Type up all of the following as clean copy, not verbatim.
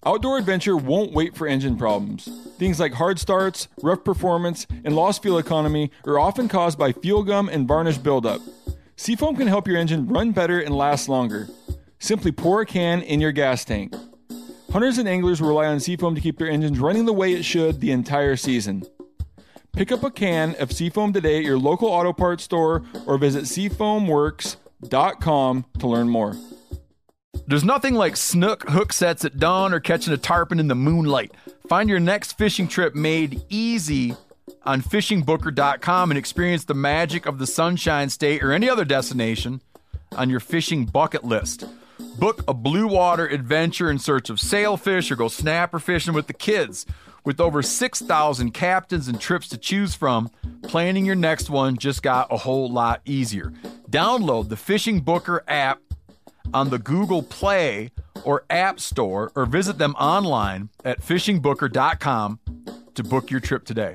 Outdoor adventure won't wait for engine problems. Things like hard starts, rough performance, and lost fuel economy are often caused by fuel gum and varnish buildup. Seafoam can help your engine run better and last longer. Simply pour a can in your gas tank. Hunters and anglers rely on Seafoam to keep their engines running the way it should the entire season. Pick up a can of Seafoam today at your local auto parts store or visit seafoamworks.com to learn more. There's nothing like snook hook sets at dawn or catching a tarpon in the moonlight. Find your next fishing trip made easy on fishingbooker.com and experience the magic of the Sunshine State or any other destination on your fishing bucket list. Book a blue water adventure in search of sailfish or go snapper fishing with the kids. With over 6,000 captains and trips to choose from, planning your next one just got a whole lot easier. Download the Fishing Booker app on the Google Play or App Store or visit them online at fishingbooker.com to book your trip today.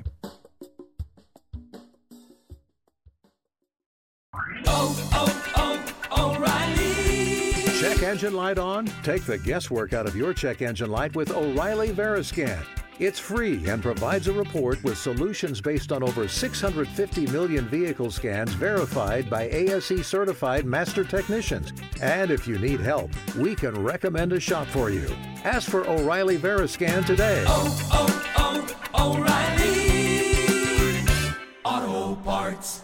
O'Reilly. Check engine light on? Take the guesswork out of your check engine light with O'Reilly Veriscan. It's free and provides a report with solutions based on over 650 million vehicle scans verified by ASE certified master technicians. And if you need help, we can recommend a shop for you. Ask for O'Reilly Veriscan today. O'Reilly Auto Parts.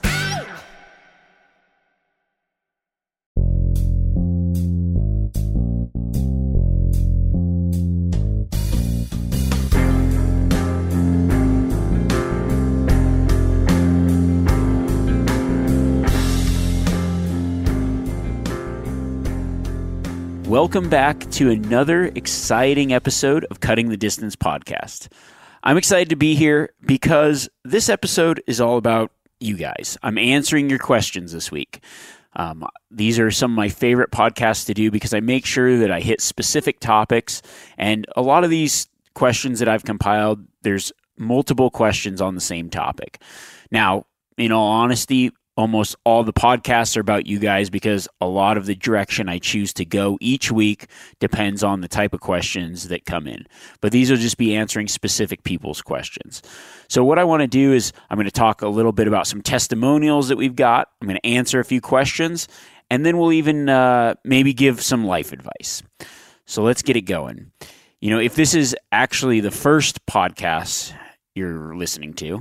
Welcome back to another exciting episode of Cutting the Distance podcast. I'm excited to be here because this episode is all about you guys. I'm answering your questions this week. These are some of my favorite podcasts to do because I make sure that I hit specific topics. And a lot of these questions that I've compiled, there's multiple questions on the same topic. Now, in all honesty, almost all the podcasts are about you guys because a lot of the direction I choose to go each week depends on the type of questions that come in. But these will just be answering specific people's questions. So what I want to do is I'm going to talk a little bit about some testimonials that we've got. I'm going to answer a few questions, and then we'll even maybe give some life advice. So let's get it going. You know, if this is actually the first podcast you're listening to,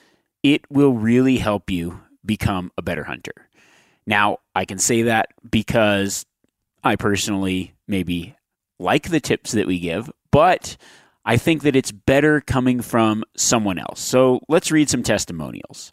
it will really help you become a better hunter. Now, I can say that because I personally maybe like the tips that we give, but I think that it's better coming from someone else. So let's read some testimonials.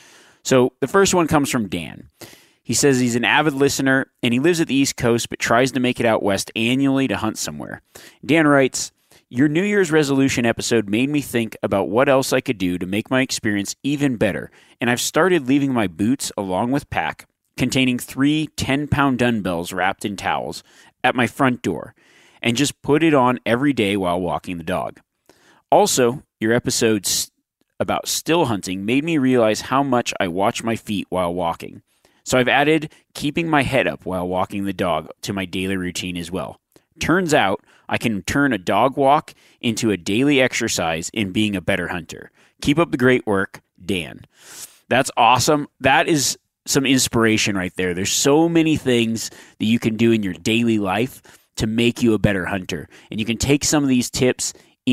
So the first one comes from Dan. He says he's an avid listener and he lives at the East Coast but tries to make it out west annually to hunt somewhere. Dan writes, "Your New Year's resolution episode made me think about what else I could do to make my experience even better, and I've started leaving my boots along with pack, containing 3 10-pound dumbbells wrapped in towels, at my front door, and just put it on every day while walking the dog. Also, your episode about still hunting made me realize how much I watch my feet while walking. So I've added keeping my head up while walking the dog to my daily routine as well. Turns out I can turn a dog walk into a daily exercise in being a better hunter. Keep up the great work, Dan." That's awesome. That is some inspiration right there. There's so many things that you can do in your daily life to make you a better hunter. And you can take some of these tips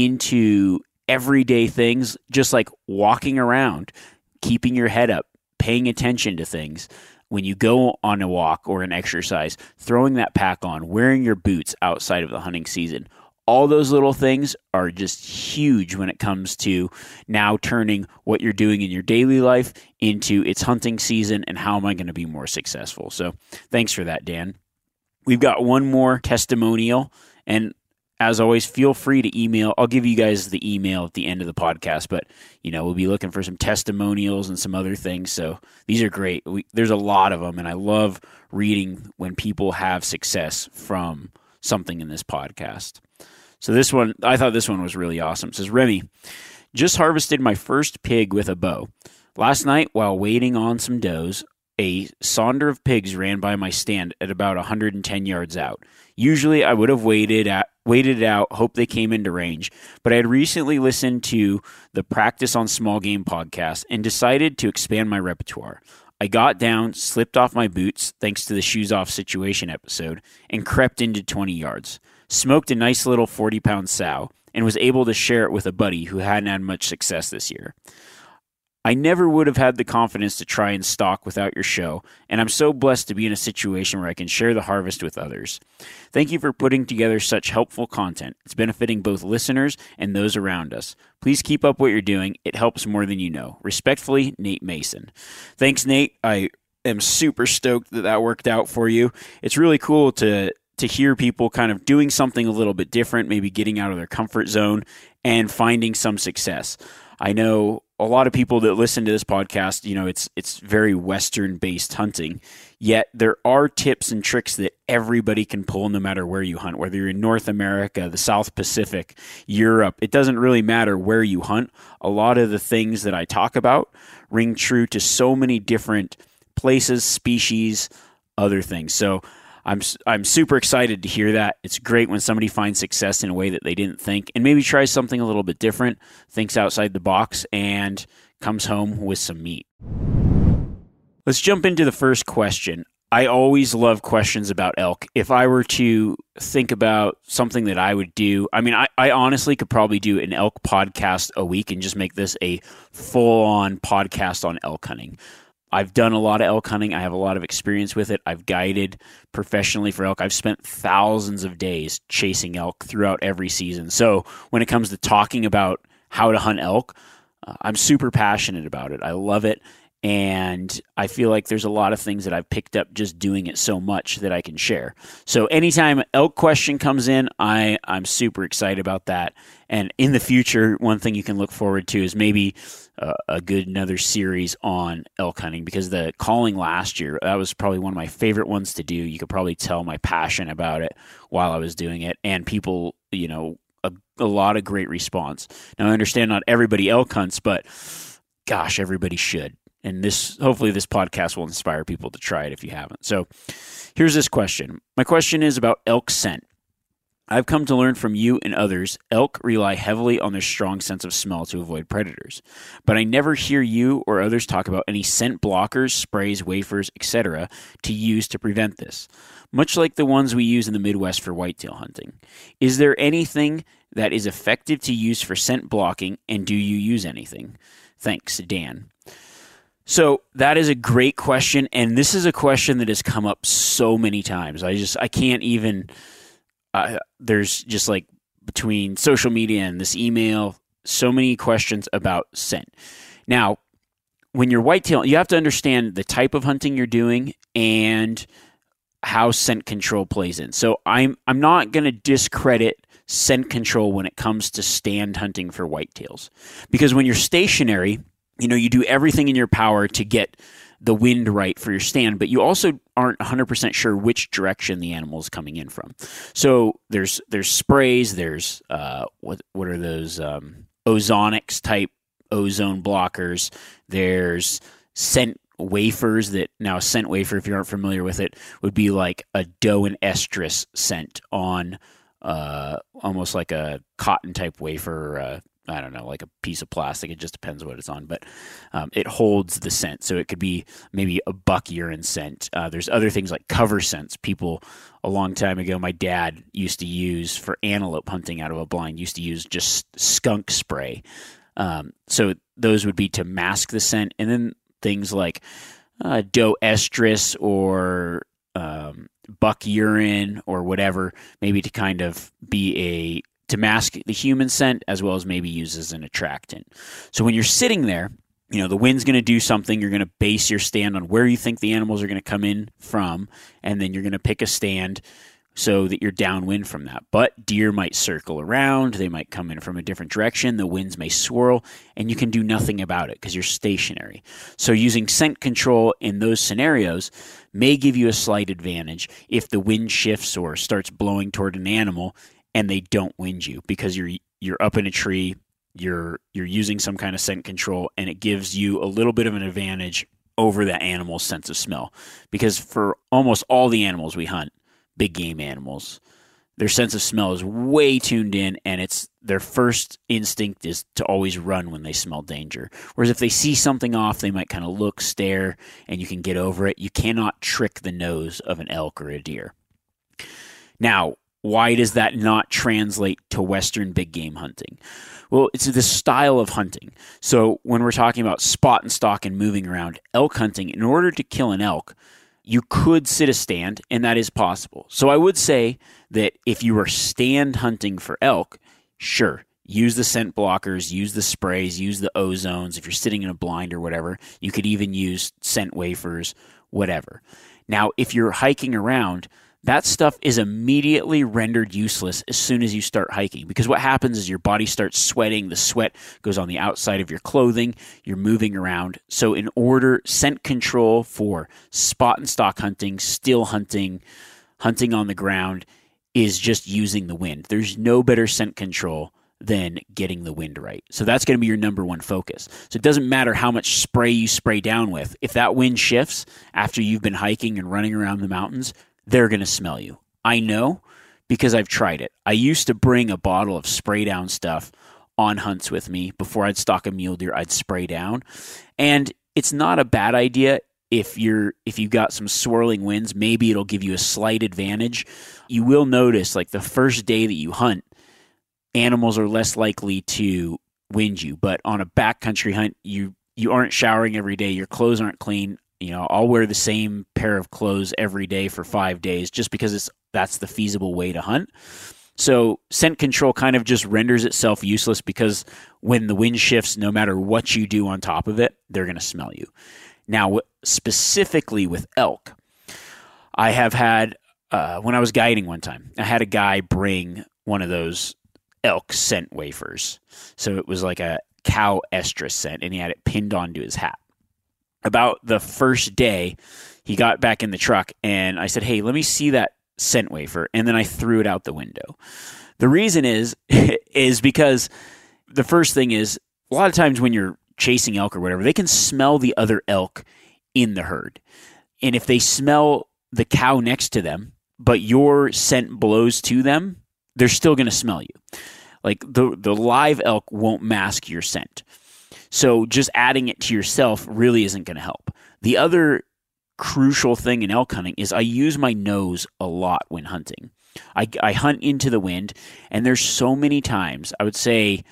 into everyday things, just like walking around, keeping your head up, paying attention to things. When you go on a walk or an exercise, throwing that pack on, wearing your boots outside of the hunting season, all those little things are just huge when it comes to now turning what you're doing in your daily life into it's hunting season and how am I going to be more successful. So thanks for that, Dan. We've got one more testimonial, and as always, feel free to email. I'll give you guys the email at the end of the podcast, but we'll be looking for some testimonials and some other things. So these are great. There's a lot of them, and I love reading when people have success from something in this podcast. So this one, I thought this one was really awesome. It says, "Remy, just harvested my first pig with a bow. Last night, while waiting on some does, a sonder of pigs ran by my stand at about 110 yards out. Usually I would have waited it out, hope they came into range, but I had recently listened to the Practice on Small Game podcast and decided to expand my repertoire. I got down, slipped off my boots, thanks to the shoes off situation episode, and crept into 20 yards. Smoked a nice little 40-pound sow, and was able to share it with a buddy who hadn't had much success this year. I never would have had the confidence to try and stalk without your show, and I'm so blessed to be in a situation where I can share the harvest with others. Thank you for putting together such helpful content. It's benefiting both listeners and those around us. Please keep up what you're doing. It helps more than you know. Respectfully, Nate Mason. Thanks, Nate. I am super stoked that worked out for you. It's really cool to hear people kind of doing something a little bit different, maybe getting out of their comfort zone and finding some success. I know a lot of people that listen to this podcast, it's very Western-based hunting, yet there are tips and tricks that everybody can pull no matter where you hunt, whether you're in North America, the South Pacific, Europe. It doesn't really matter where you hunt. A lot of the things that I talk about ring true to so many different places, species, other things. So I'm super excited to hear that. It's great when somebody finds success in a way that they didn't think and maybe tries something a little bit different, thinks outside the box, and comes home with some meat. Let's jump into the first question. I always love questions about elk. If I were to think about something that I would do, I honestly could probably do an elk podcast a week and just make this a full-on podcast on elk hunting. I've done a lot of elk hunting. I have a lot of experience with it. I've guided professionally for elk. I've spent thousands of days chasing elk throughout every season. So when it comes to talking about how to hunt elk, I'm super passionate about it. I love it. And I feel like there's a lot of things that I've picked up just doing it so much that I can share. So anytime an elk question comes in, I'm super excited about that. And in the future, one thing you can look forward to is maybe another series on elk hunting, because the calling last year, that was probably one of my favorite ones to do. You could probably tell my passion about it while I was doing it. And people, a lot of great response. Now, I understand not everybody elk hunts, but gosh, everybody should. And hopefully this podcast will inspire people to try it if you haven't. So here's this question. My question is about elk scent. I've come to learn from you and others, elk rely heavily on their strong sense of smell to avoid predators. But I never hear you or others talk about any scent blockers, sprays, wafers, etc. to use to prevent this, much like the ones we use in the Midwest for whitetail hunting. Is there anything that is effective to use for scent blocking, and do you use anything? Thanks, Dan. So that is a great question, and this is a question that has come up so many times. I can't even, there's just like between social media and this email, so many questions about scent. Now, when you're whitetail, you have to understand the type of hunting you're doing and how scent control plays in. So I'm not going to discredit scent control when it comes to stand hunting for whitetails, because when you're stationary, you do everything in your power to get the wind right for your stand, but you also aren't 100% sure which direction the animal is coming in from. So there's sprays, there's what are those ozonics type ozone blockers. There's scent wafers now a scent wafer, if you aren't familiar with it, would be like a doe and estrus scent on almost like a cotton type wafer, I don't know, like a piece of plastic. It just depends what it's on, but it holds the scent. So it could be maybe a buck urine scent. There's other things like cover scents. People a long time ago, my dad used to use for antelope hunting out of a blind, used to use just skunk spray. So those would be to mask the scent. And then things like doe estrus or buck urine or whatever, maybe to kind of be to mask the human scent, as well as maybe use as an attractant. So when you're sitting there, the wind's going to do something. You're going to base your stand on where you think the animals are going to come in from, and then you're going to pick a stand so that you're downwind from that. But deer might circle around. They might come in from a different direction. The winds may swirl, and you can do nothing about it because you're stationary. So using scent control in those scenarios may give you a slight advantage if the wind shifts or starts blowing toward an animal and they don't wind you, because you're up in a tree, you're using some kind of scent control, and it gives you a little bit of an advantage over that animal's sense of smell. Because for almost all the animals we hunt, big game animals, their sense of smell is way tuned in, and it's their first instinct is to always run when they smell danger. Whereas if they see something off, they might kind of look, stare, and you can get over it. You cannot trick the nose of an elk or a deer. Now, why does that not translate to Western big game hunting? Well, it's the style of hunting. So when we're talking about spot and stalk and moving around elk hunting, in order to kill an elk, you could sit a stand, and that is possible. So I would say that if you are stand hunting for elk, sure, use the scent blockers, use the sprays, use the ozones. If you're sitting in a blind or whatever, you could even use scent wafers, whatever. Now, if you're hiking around, that stuff is immediately rendered useless as soon as you start hiking, because what happens is your body starts sweating, the sweat goes on the outside of your clothing, you're moving around. So in order, scent control for spot and stalk hunting, still hunting, hunting on the ground is just using the wind. There's no better scent control than getting the wind right. So that's going to be your number one focus. So it doesn't matter how much spray you spray down with. If that wind shifts after you've been hiking and running around the mountains, they're going to smell you. I know because I've tried it. I used to bring a bottle of spray down stuff on hunts with me. Before I'd stalk a mule deer, I'd spray down. And it's not a bad idea if you've got some swirling winds. Maybe it'll give you a slight advantage. You will notice, like the first day that you hunt, animals are less likely to wind you. But on a backcountry hunt, you aren't showering every day. Your clothes aren't clean. You know, I'll wear the same pair of clothes every day for 5 days just because that's the feasible way to hunt. So scent control kind of just renders itself useless because when the wind shifts, no matter what you do on top of it, they're going to smell you. Now, specifically with elk, I have had, when I was guiding one time, I had a guy bring one of those elk scent wafers. So it was like a cow estrus scent, and he had it pinned onto his hat. About the first day, he got back in the truck, and I said, hey, let me see that scent wafer, and then I threw it out the window. The reason is because the first thing is, a lot of times when you're chasing elk or whatever, they can smell the other elk in the herd. And if they smell the cow next to them, but your scent blows to them, they're still going to smell you. Like the live elk won't mask your scent. So just adding it to yourself really isn't going to help. The other crucial thing in elk hunting is I use my nose a lot when hunting. I hunt into the wind, and there's so many times, I would say,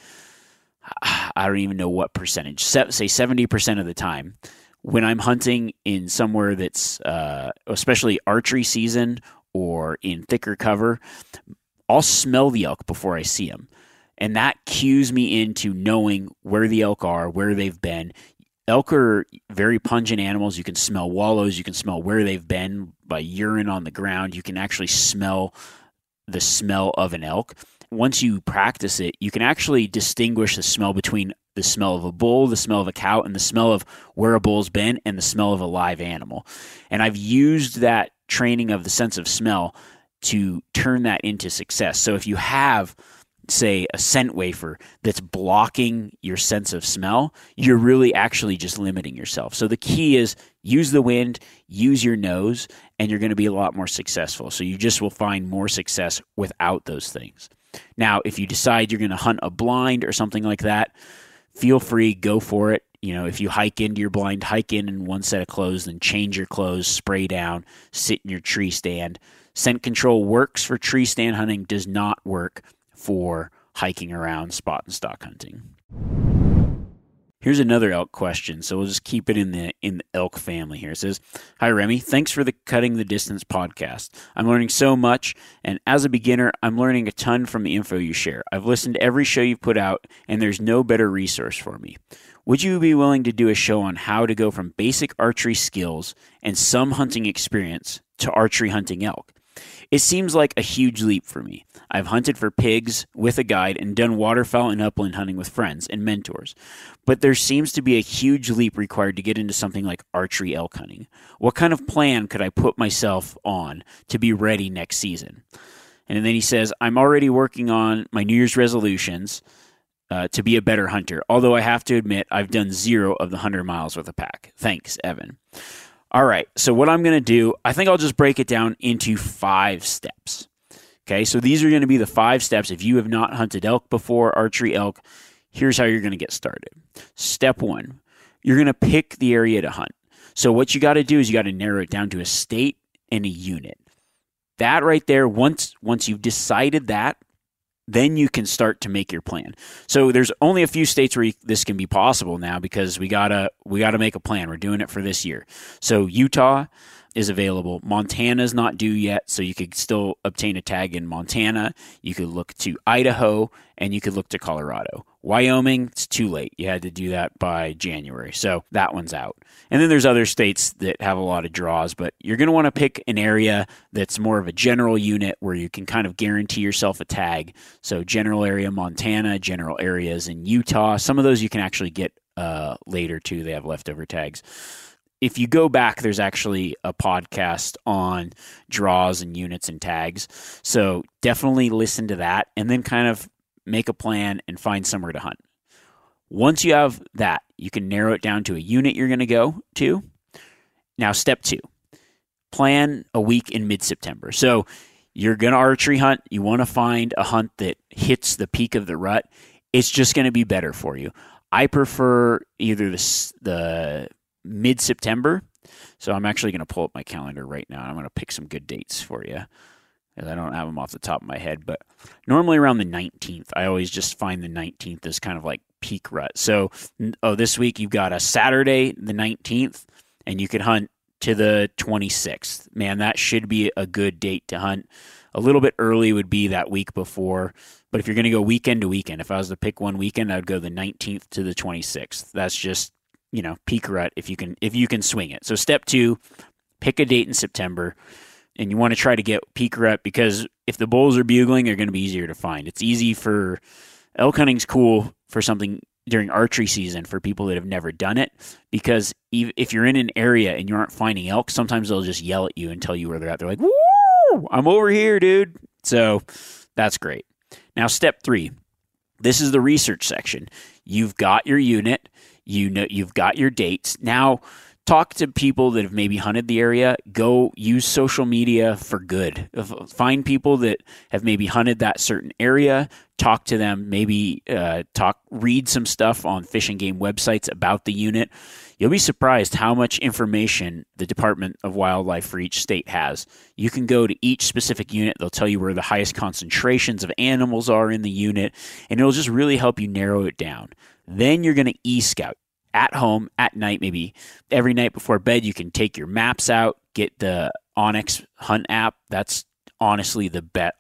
I don't even know what percentage, say 70% of the time, when I'm hunting in somewhere that's especially archery season or in thicker cover, I'll smell the elk before I see them. And that cues me into knowing where the elk are, where they've been. Elk are very pungent animals. You can smell wallows. You can smell where they've been by urine on the ground. You can actually smell the smell of an elk. Once you practice it, you can actually distinguish the smell between the smell of a bull, the smell of a cow, and the smell of where a bull's been and the smell of a live animal. And I've used that training of the sense of smell to turn that into success. So if you have, say, a scent wafer that's blocking your sense of smell, you're really actually just limiting yourself. So the key is use the wind, use your nose, and you're going to be a lot more successful. So you just will find more success without those things. Now, if you decide you're going to hunt a blind or something like that, feel free, go for it. You know, if you hike into your blind, hike in one set of clothes, then change your clothes, spray down, sit in your tree stand. Scent control works for tree stand hunting, does not work for hiking around spot and stalk hunting. Here's another elk question, so we'll just keep it in the elk family here. It says, hi Remy, thanks for the Cutting the Distance podcast. I'm learning so much, and as a beginner, I'm learning a ton from the info you share. I've listened to every show you've put out, and there's no better resource for me. Would you be willing to do a show on how to go from basic archery skills and some hunting experience to archery hunting elk? It seems like a huge leap for me. I've hunted for pigs with a guide and done waterfowl and upland hunting with friends and mentors. But there seems to be a huge leap required to get into something like archery elk hunting. What kind of plan could I put myself on to be ready next season? And then he says, I'm already working on my New Year's resolutions. to be a better hunter. Although I have to admit, I've done 0 of the 100 miles with a pack. Thanks, Evan. All right, so what I'm going to do, I think I'll just break it down into 5 steps. Okay, so these are going to be the 5 steps. If you have not hunted elk before, archery elk, here's how you're going to get started. Step 1, you're going to pick the area to hunt. So what you got to do is you got to narrow it down to a state and a unit. That right there, once you've decided that, then you can start to make your plan. So there's only a few states where this can be possible now because we gotta make a plan. We're doing it for this year. So Utah is available. Montana's not due yet, so you could still obtain a tag in Montana. You could look to Idaho, and you could look to Colorado. Wyoming, it's too late. You had to do that by January, so that one's out. And then there's other states that have a lot of draws, but you're going to want to pick an area that's more of a general unit where you can kind of guarantee yourself a tag. So general area Montana, general areas in Utah. Some of those you can actually get later, too. They have leftover tags. If you go back, there's actually a podcast on draws and units and tags. So definitely listen to that and then kind of make a plan and find somewhere to hunt. Once you have that, you can narrow it down to a unit you're going to go to. Now, step 2, plan a week in mid-September. So you're going to archery hunt. You want to find a hunt that hits the peak of the rut. It's just going to be better for you. I prefer either the mid-September. So I'm actually going to pull up my calendar right now. I'm going to pick some good dates for you. I don't have them off the top of my head, but normally around the 19th. I always just find the 19th is kind of like peak rut. So, this week you've got a Saturday, the 19th, and you can hunt to the 26th. Man, that should be a good date to hunt. A little bit early would be that week before, but if you're going to go weekend to weekend, if I was to pick one weekend, I would go the 19th to the 26th. That's just, peak rut if you can swing it. So step 2, pick a date in September. And you want to try to get peak rut because if the bulls are bugling, they're going to be easier to find. It's easy for elk hunting's cool for something during archery season for people that have never done it because if you're in an area and you aren't finding elk, sometimes they'll just yell at you and tell you where they're at. They're like, "Woo! I'm over here, dude." So that's great. Now, step 3. This is the research section. You've got your unit. You've got your dates. Now, talk to people that have maybe hunted the area. Go use social media for good. Find people that have maybe hunted that certain area. Talk to them. Maybe read some stuff on Fish and Game websites about the unit. You'll be surprised how much information the Department of Wildlife for each state has. You can go to each specific unit. They'll tell you where the highest concentrations of animals are in the unit, and it'll just really help you narrow it down. Then you're going to e-scout. At home, at night, maybe every night before bed, you can take your maps out, get the Onyx Hunt app. That's honestly the best.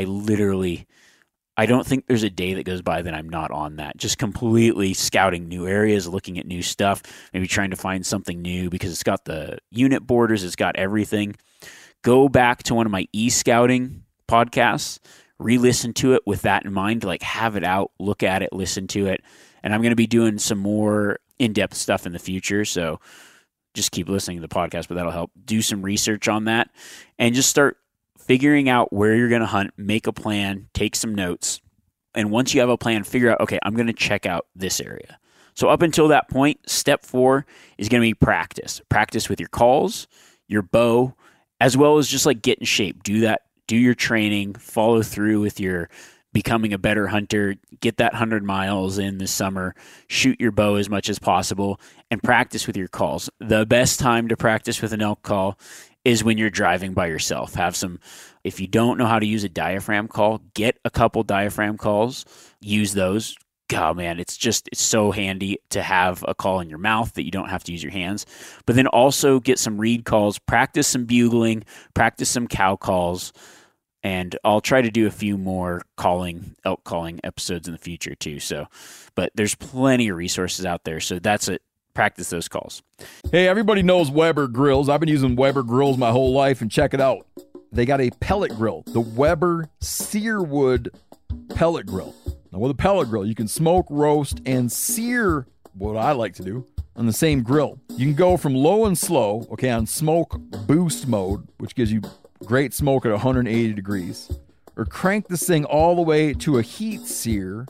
I don't think there's a day that goes by that I'm not on that. Just completely scouting new areas, looking at new stuff, maybe trying to find something new because it's got the unit borders, it's got everything. Go back to one of my e-scouting podcasts, re-listen to it with that in mind, like have it out, look at it, listen to it. And I'm going to be doing some more in-depth stuff in the future, so just keep listening to the podcast, but that'll help. Do some research on that and just start figuring out where you're going to hunt, make a plan, take some notes, and once you have a plan, figure out, okay, I'm going to check out this area. So up until that point, step 4 is going to be practice. Practice with your calls, your bow, as well as just like get in shape. Do your training, follow through with your becoming a better hunter, get that 100 miles in this summer, shoot your bow as much as possible, and practice with your calls. The best time to practice with an elk call is when you're driving by yourself. If you don't know how to use a diaphragm call, get a couple diaphragm calls, use those. God, man, it's so handy to have a call in your mouth that you don't have to use your hands. But then also get some reed calls, practice some bugling, practice some cow calls. And I'll try to do a few more elk calling episodes in the future too. But there's plenty of resources out there. So that's it. Practice those calls. Hey, everybody knows Weber grills. I've been using Weber grills my whole life, and check it out. They got a pellet grill, the Weber Searwood pellet grill. Now, with a pellet grill, you can smoke, roast, and sear, what I like to do, on the same grill. You can go from low and slow, on smoke boost mode, which gives you great smoke at 180 degrees, or crank this thing all the way to a heat sear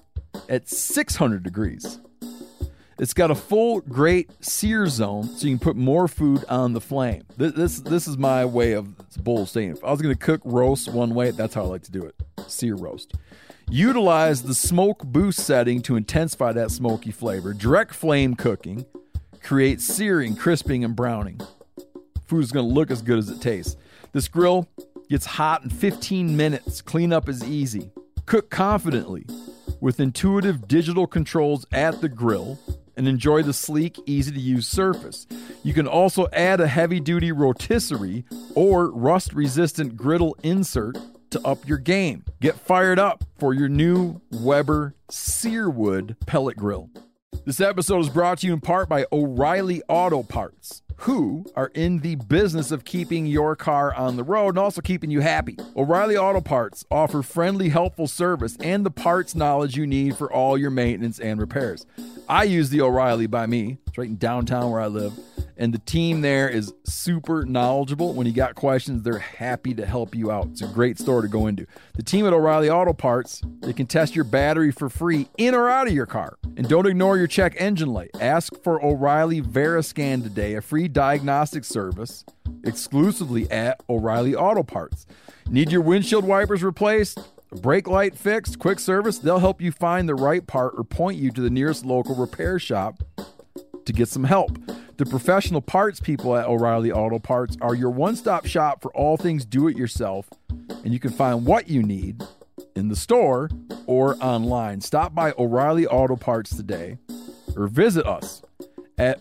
at 600 degrees. It's got a full grate sear zone, so you can put more food on the flame. This is my way of bold saying. If I was going to cook roast one way, that's how I like to do it. Sear roast. Utilize the smoke boost setting to intensify that smoky flavor. Direct flame cooking creates searing, crisping, and browning. Food is going to look as good as it tastes. This grill gets hot in 15 minutes. Cleanup is easy. Cook confidently with intuitive digital controls at the grill and enjoy the sleek, easy-to-use surface. You can also add a heavy-duty rotisserie or rust-resistant griddle insert to up your game. Get fired up for your new Weber Searwood pellet grill. This episode is brought to you in part by O'Reilly Auto Parts, who are in the business of keeping your car on the road and also keeping you happy. O'Reilly Auto Parts offer friendly, helpful service and the parts knowledge you need for all your maintenance and repairs. I use the O'Reilly by me. It's right in downtown where I live. And the team there is super knowledgeable. When you got questions, they're happy to help you out. It's a great store to go into. The team at O'Reilly Auto Parts, they can test your battery for free in or out of your car. And don't ignore your check engine light. Ask for O'Reilly Veriscan today, a free diagnostic service exclusively at O'Reilly Auto Parts. Need your windshield wipers replaced? Brake light fixed? Quick service? They'll help you find the right part or point you to the nearest local repair shop to get some help. The professional parts people at O'Reilly Auto Parts are your one-stop shop for all things do-it-yourself, and you can find what you need in the store or online. Stop by O'Reilly Auto Parts today or visit us at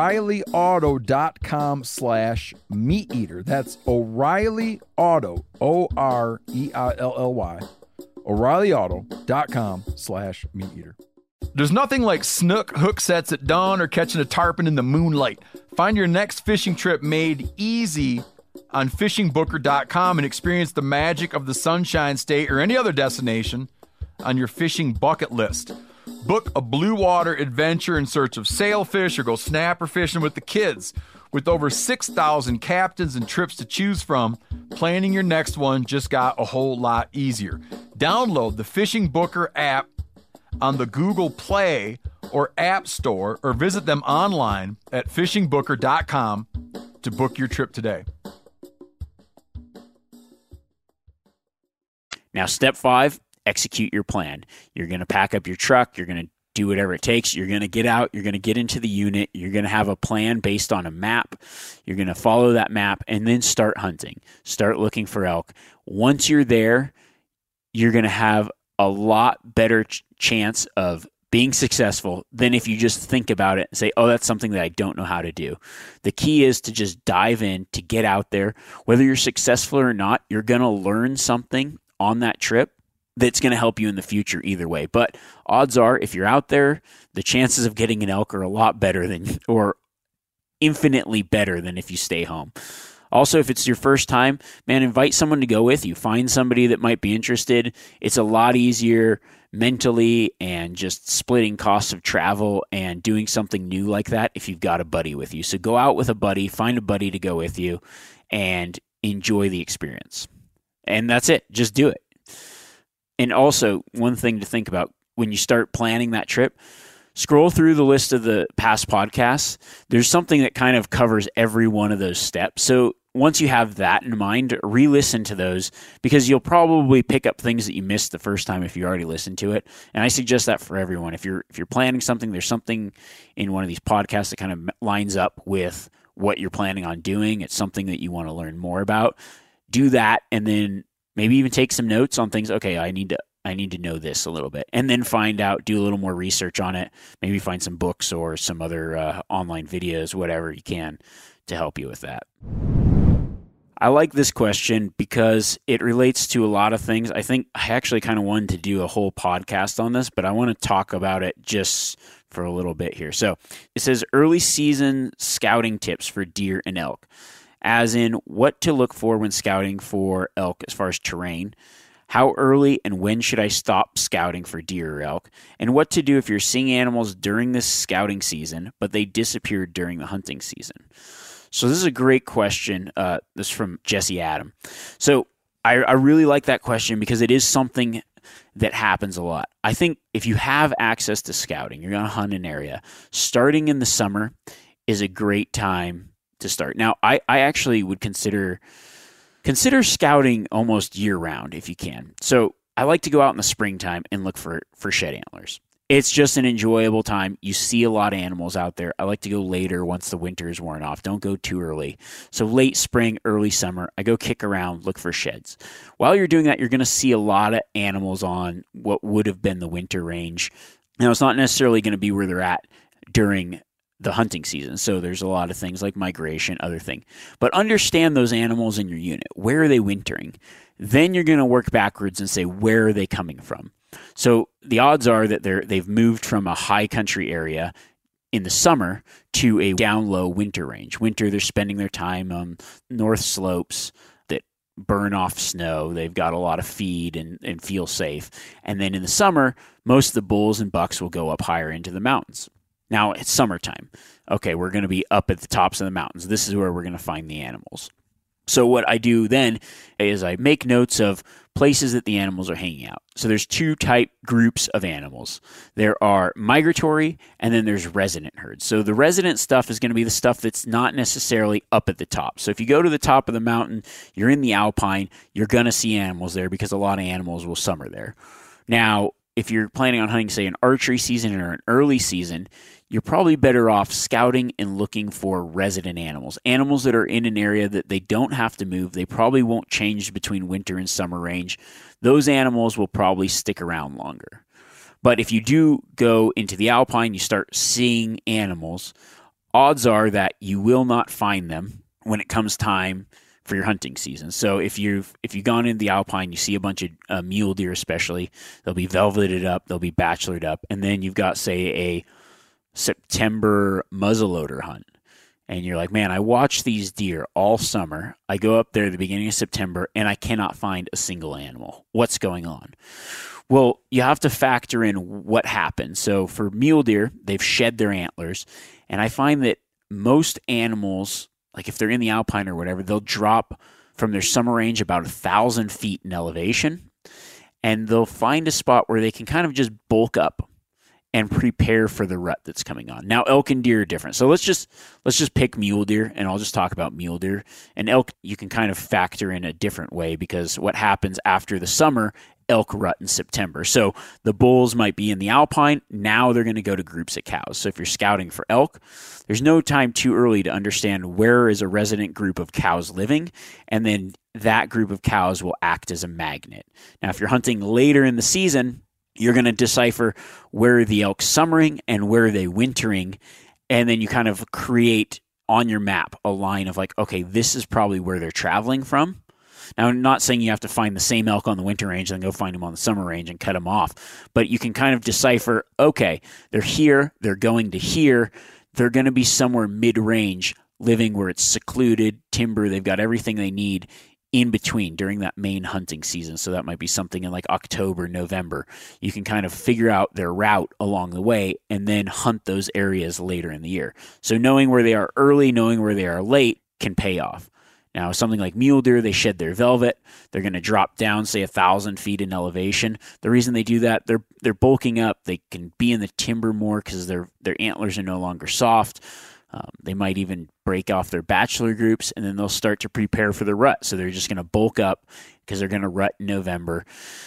O'ReillyAuto.com/meateater. That's O'Reilly Auto, O-R-E-I-L-L-Y, O'ReillyAuto.com/meateater. There's nothing like snook hook sets at dawn or catching a tarpon in the moonlight. Find your next fishing trip made easy on fishingbooker.com and experience the magic of the Sunshine State or any other destination on your fishing bucket list. Book a blue water adventure in search of sailfish or go snapper fishing with the kids. With over 6,000 captains and trips to choose from, planning your next one just got a whole lot easier. Download the Fishing Booker app on the Google Play or App Store, or visit them online at fishingbooker.com to book your trip today. Now, step 5, execute your plan. You're going to pack up your truck. You're going to do whatever it takes. You're going to get out. You're going to get into the unit. You're going to have a plan based on a map. You're going to follow that map and then start hunting. Start looking for elk. Once you're there, you're going to have a lot better chance of being successful than if you just think about it and say, oh, that's something that I don't know how to do. The key is to just dive in, to get out there. Whether you're successful or not, you're going to learn something on that trip that's going to help you in the future either way. But odds are, if you're out there, the chances of getting an elk are a lot better than, or infinitely better than if you stay home. Also, if it's your first time, man, invite someone to go with you. Find somebody that might be interested. It's a lot easier mentally and just splitting costs of travel and doing something new like that if you've got a buddy with you. So go out with a buddy, find a buddy to go with you, and enjoy the experience. And that's it. Just do it. And also, one thing to think about when you start planning that trip, scroll through the list of the past podcasts. There's something that kind of covers every one of those steps. So once you have that in mind, re-listen to those, because you'll probably pick up things that you missed the first time if you already listened to it. And I suggest that for everyone. If you're planning something, there's something in one of these podcasts that kind of lines up with what you're planning on doing. It's something that you want to learn more about. Do that, and then maybe even take some notes on things. Okay, I need to know this a little bit, and then find out, do a little more research on it. Maybe find some books or some other online videos, whatever you can, to help you with that. I like this question because it relates to a lot of things. I think I actually kind of wanted to do a whole podcast on this, but I want to talk about it just for a little bit here. So it says early season scouting tips for deer and elk, as in what to look for when scouting for elk as far as terrain, how early and when should I stop scouting for deer or elk, and what to do if you're seeing animals during this scouting season, but they disappeared during the hunting season. So this is a great question. This is from Jesse Adam. So I really like that question because it is something that happens a lot. I think if you have access to scouting, you're going to hunt an area, starting in the summer is a great time to start. Now, I actually would consider scouting almost year-round if you can. So I like to go out in the springtime and look for shed antlers. It's just an enjoyable time. You see a lot of animals out there. I like to go later once the winter is worn off. Don't go too early. So late spring, early summer, I go kick around, look for sheds. While you're doing that, you're going to see a lot of animals on what would have been the winter range. Now, it's not necessarily going to be where they're at during the hunting season. So there's a lot of things like migration, other thing. But understand those animals in your unit. Where are they wintering? Then you're going to work backwards and say, where are they coming from? So the odds are that they've moved from a high country area in the summer to a down low winter range. Winter, they're spending their time on north slopes that burn off snow. They've got a lot of feed and feel safe. And then in the summer, most of the bulls and bucks will go up higher into the mountains. Now it's summertime. Okay, we're going to be up at the tops of the mountains. This is where we're going to find the animals. So what I do then is I make notes of places that the animals are hanging out. So there's two type groups of animals. There are migratory and then there's resident herds. So the resident stuff is going to be the stuff that's not necessarily up at the top. So if you go to the top of the mountain, you're in the alpine, you're going to see animals there because a lot of animals will summer there. Now, if you're planning on hunting, say, an archery season or an early season, you're probably better off scouting and looking for resident animals. Animals that are in an area that they don't have to move. They probably won't change between winter and summer range. Those animals will probably stick around longer. But if you do go into the alpine, you start seeing animals, odds are that you will not find them when it comes time for your hunting season. So if you've gone into the alpine, you see a bunch of mule deer especially, they'll be velveted up, they'll be bachelored up, and then you've got, say, a September muzzleloader hunt. And you're like, man, I watch these deer all summer. I go up there at the beginning of September and I cannot find a single animal. What's going on? Well, you have to factor in what happened. So for mule deer, they've shed their antlers. And I find that most animals, like if they're in the alpine or whatever, they'll drop from their summer range about 1,000 feet in elevation. And they'll find a spot where they can kind of just bulk up and prepare for the rut that's coming on. Now, elk and deer are different. So let's just pick mule deer, and I'll just talk about mule deer. And elk, you can kind of factor in a different way because what happens after the summer, elk rut in September. So the bulls might be in the alpine. Now they're going to go to groups of cows. So if you're scouting for elk, there's no time too early to understand where is a resident group of cows living, and then that group of cows will act as a magnet. Now, if you're hunting later in the season, you're going to decipher where are the elk summering and where are they wintering, and then you kind of create on your map a line of like, okay, this is probably where they're traveling from. Now, I'm not saying you have to find the same elk on the winter range and go find them on the summer range and cut them off, but you can kind of decipher, okay, they're here, they're going to here, they're going to be somewhere mid-range, living where it's secluded, timber, they've got everything they need in between during that main hunting season. So that might be something in like October, November. You can kind of figure out their route along the way and then hunt those areas later in the year. So knowing where they are early, knowing where they are late can pay off. Now, something like mule deer, they shed their velvet. They're going to drop down, say, 1,000 feet in elevation. The reason they do that, they're bulking up. They can be in the timber more because their antlers are no longer soft. They might even break off their bachelor groups, and then they'll start to prepare for the rut. So they're just going to bulk up because they're going to rut in November.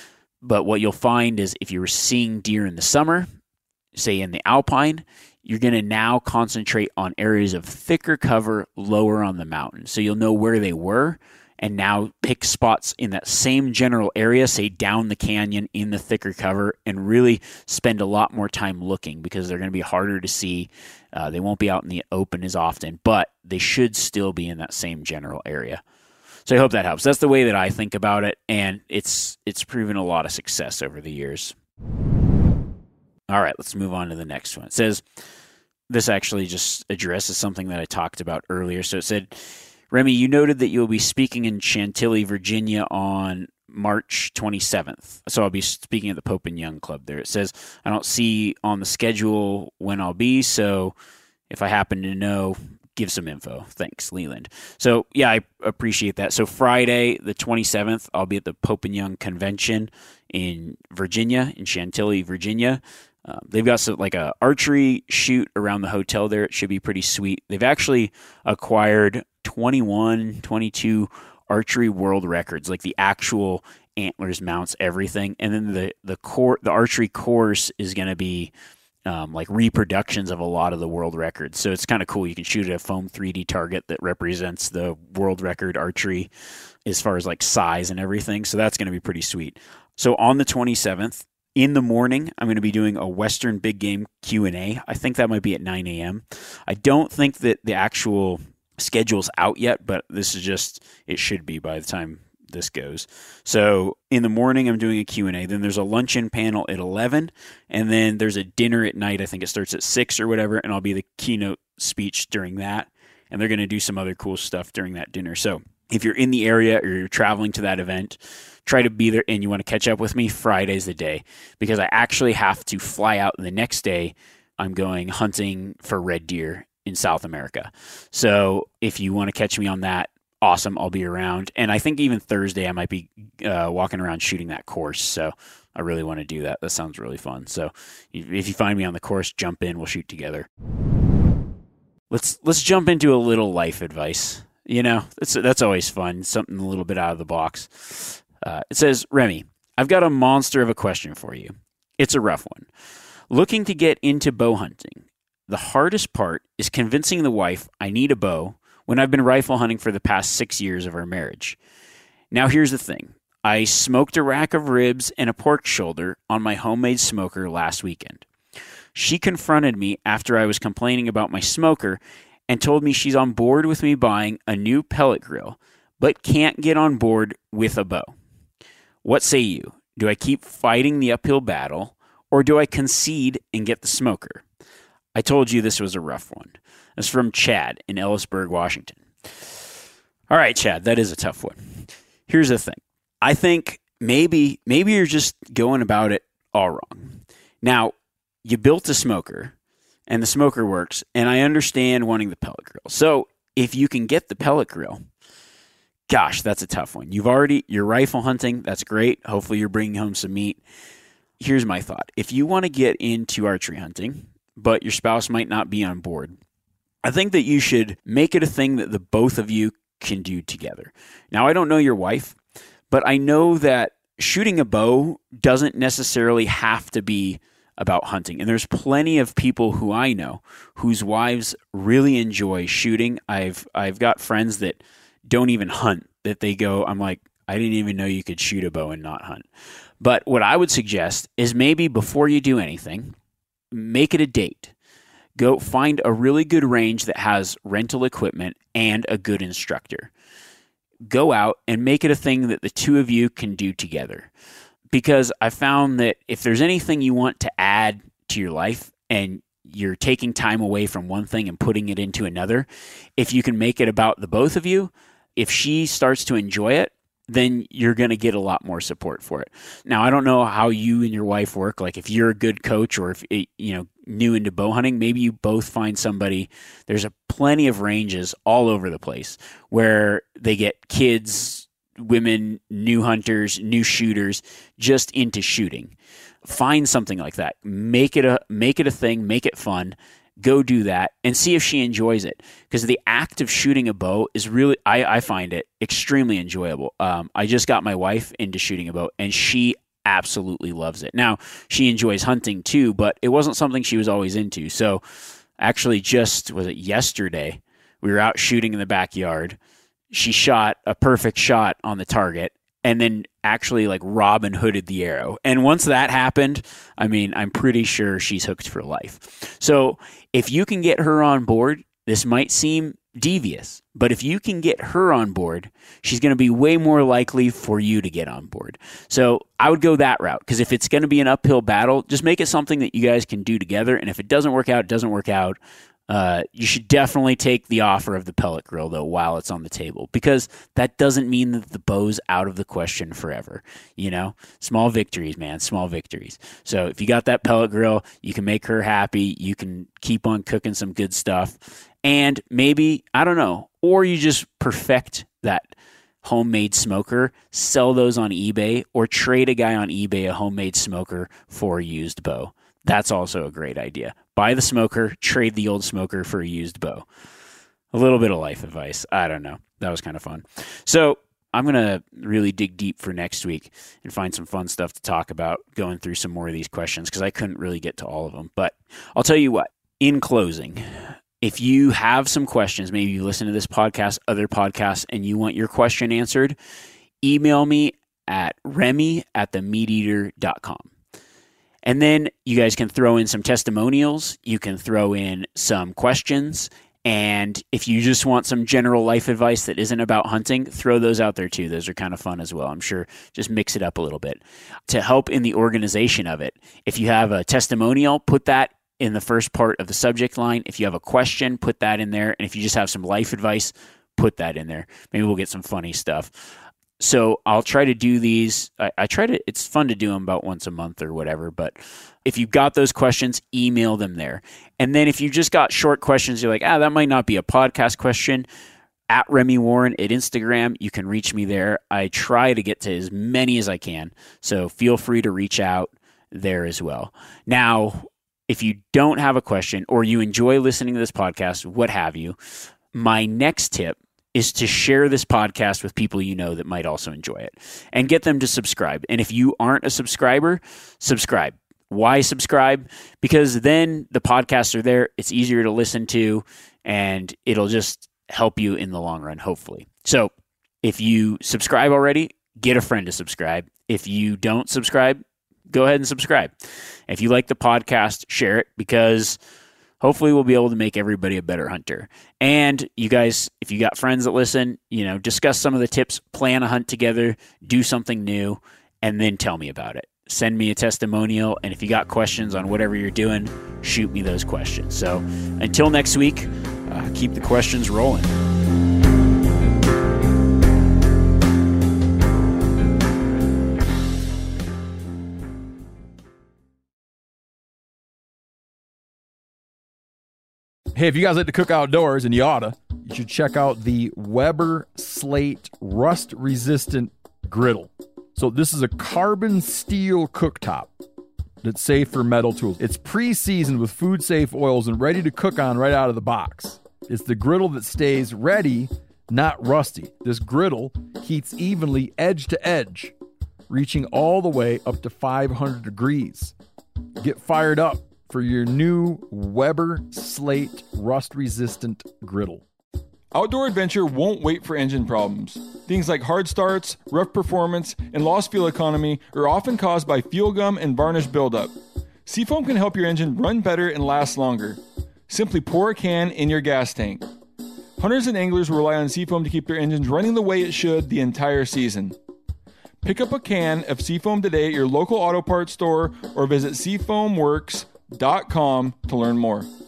But what you'll find is if you were seeing deer in the summer, say in the alpine, you're going to now concentrate on areas of thicker cover lower on the mountain. So you'll know where they were and now pick spots in that same general area, say down the canyon in the thicker cover, and really spend a lot more time looking because they're going to be harder to see. They won't be out in the open as often, but they should still be in that same general area. So I hope that helps. That's the way that I think about it, and it's proven a lot of success over the years. All right, let's move on to the next one. It says, this actually just addresses something that I talked about earlier. So it said, Remy, you noted that you'll be speaking in Chantilly, Virginia on March 27th. So I'll be speaking at the Pope and Young Club there. It says, I don't see on the schedule when I'll be, so if I happen to know, give some info. Thanks, Leland. So, yeah, I appreciate that. So, Friday, the 27th, I'll be at the Pope and Young Convention in Virginia, in Chantilly, Virginia. They've got like a archery shoot around the hotel there. It should be pretty sweet. They've actually acquired 21, 22 archery world records, like the actual antlers, mounts, everything. And then the archery course is going to be like reproductions of a lot of the world records. So it's kind of cool. You can shoot at a foam 3D target that represents the world record archery as far as like size and everything. So that's going to be pretty sweet. So on the 27th, in the morning, I'm going to be doing a Western Big Game Q&A. I think that might be at 9 a.m. I don't think that the actual schedule's out yet, but this is just, it should be by the time this goes. So in the morning, I'm doing a Q&A. Then there's a luncheon panel at 11, and then there's a dinner at night. I think it starts at 6 or whatever, and I'll be the keynote speech during that. And they're going to do some other cool stuff during that dinner. So if you're in the area or you're traveling to that event, try to be there, and you want to catch up with me, Friday's the day, because I actually have to fly out the next day. I'm going hunting for red deer in South America. So if you want to catch me on that, awesome, I'll be around. And I think even Thursday I might be walking around shooting that course. So I really want to do that. That sounds really fun. So if you find me on the course, jump in, we'll shoot together. Let's jump into a little life advice. You know, that's always fun, something a little bit out of the box. It says, Remy, I've got a monster of a question for you. It's a rough one. Looking to get into bow hunting. The hardest part is convincing the wife I need a bow when I've been rifle hunting for the past 6 years of our marriage. Now here's the thing. I smoked a rack of ribs and a pork shoulder on my homemade smoker last weekend. She confronted me after I was complaining about my smoker and told me she's on board with me buying a new pellet grill, but can't get on board with a bow. What say you? Do I keep fighting the uphill battle, or do I concede and get the smoker? I told you this was a rough one. It's from Chad in Ellisburg, Washington. All right, Chad, that is a tough one. Here's the thing. I think maybe you're just going about it all wrong. Now, you built a smoker, and the smoker works, and I understand wanting the pellet grill. So if you can get the pellet grill, gosh, that's a tough one. You're rifle hunting. That's great. Hopefully you're bringing home some meat. Here's my thought. If you want to get into archery hunting, but your spouse might not be on board, I think that you should make it a thing that the both of you can do together. Now, I don't know your wife, but I know that shooting a bow doesn't necessarily have to be about hunting. And there's plenty of people who I know whose wives really enjoy shooting. I've got friends that don't even hunt, that they go, I'm like, I didn't even know you could shoot a bow and not hunt. But what I would suggest is maybe before you do anything, make it a date. Go find a really good range that has rental equipment and a good instructor. Go out and make it a thing that the two of you can do together. Because I found that if there's anything you want to add to your life and you're taking time away from one thing and putting it into another, if you can make it about the both of you, if she starts to enjoy it, then you're going to get a lot more support for it. Now, I don't know how you and your wife work. Like if you're a good coach or if new into bow hunting, maybe you both find somebody. There's plenty of ranges all over the place where they get kids, women, new hunters, new shooters just into shooting. Find something like that. Make it a thing. Make it fun. Go do that and see if she enjoys it. Because the act of shooting a bow is really, I find it extremely enjoyable. I just got my wife into shooting a bow and she absolutely loves it. Now, she enjoys hunting too, but it wasn't something she was always into. So actually was it yesterday, we were out shooting in the backyard. She shot a perfect shot on the target and then actually like Robin Hooded the arrow. And once that happened, I mean, I'm pretty sure she's hooked for life. So if you can get her on board, this might seem devious, but if you can get her on board, she's going to be way more likely for you to get on board. So I would go that route, because if it's going to be an uphill battle, just make it something that you guys can do together. And if it doesn't work out, it doesn't work out. You should definitely take the offer of the pellet grill, though, while it's on the table, because that doesn't mean that the bow's out of the question forever. You know, small victories, man, small victories. So if you got that pellet grill, you can make her happy. You can keep on cooking some good stuff. And maybe, I don't know, or you just perfect that homemade smoker, sell those on eBay, or trade a guy on eBay a homemade smoker for a used bow. That's also a great idea. Buy the smoker, trade the old smoker for a used bow. A little bit of life advice. I don't know. That was kind of fun. So I'm going to really dig deep for next week and find some fun stuff to talk about, going through some more of these questions, because I couldn't really get to all of them. But I'll tell you what, in closing, if you have some questions, maybe you listen to this podcast, other podcasts, and you want your question answered, email me at remy@themeateater.com. And then you guys can throw in some testimonials. You can throw in some questions. And if you just want some general life advice that isn't about hunting, throw those out there too. Those are kind of fun as well. I'm sure just mix it up a little bit to help in the organization of it. If you have a testimonial, put that in the first part of the subject line. If you have a question, put that in there. And if you just have some life advice, put that in there. Maybe we'll get some funny stuff. So I'll try to do these. It's fun to do them about once a month or whatever. But if you've got those questions, email them there. And then if you just got short questions, you're like, that might not be a podcast question, at Remy Warren at Instagram, you can reach me there. I try to get to as many as I can. So feel free to reach out there as well. Now, if you don't have a question or you enjoy listening to this podcast, what have you, my next tip is to share this podcast with people you know that might also enjoy it and get them to subscribe. And if you aren't a subscriber, subscribe. Why subscribe? Because then the podcasts are there. It's easier to listen to, and it'll just help you in the long run, hopefully. So if you subscribe already, get a friend to subscribe. If you don't subscribe, go ahead and subscribe. If you like the podcast, share it, because hopefully we'll be able to make everybody a better hunter. And you guys, if you got friends that listen, discuss some of the tips, plan a hunt together, do something new, and then tell me about it. Send me a testimonial, and if you got questions on whatever you're doing, shoot me those questions. So until next week, keep the questions rolling. Hey, if you guys like to cook outdoors, and you oughta, you should check out the Weber Slate rust-resistant griddle. So this is a carbon steel cooktop that's safe for metal tools. It's pre-seasoned with food-safe oils and ready to cook on right out of the box. It's the griddle that stays ready, not rusty. This griddle heats evenly edge to edge, reaching all the way up to 500 degrees. Get fired up for your new Weber Slate rust-resistant griddle. Outdoor adventure won't wait for engine problems. Things like hard starts, rough performance, and lost fuel economy are often caused by fuel gum and varnish buildup. Seafoam can help your engine run better and last longer. Simply pour a can in your gas tank. Hunters and anglers rely on Seafoam to keep their engines running the way it should the entire season. Pick up a can of Seafoam today at your local auto parts store or visit seafoamworks.com to learn more.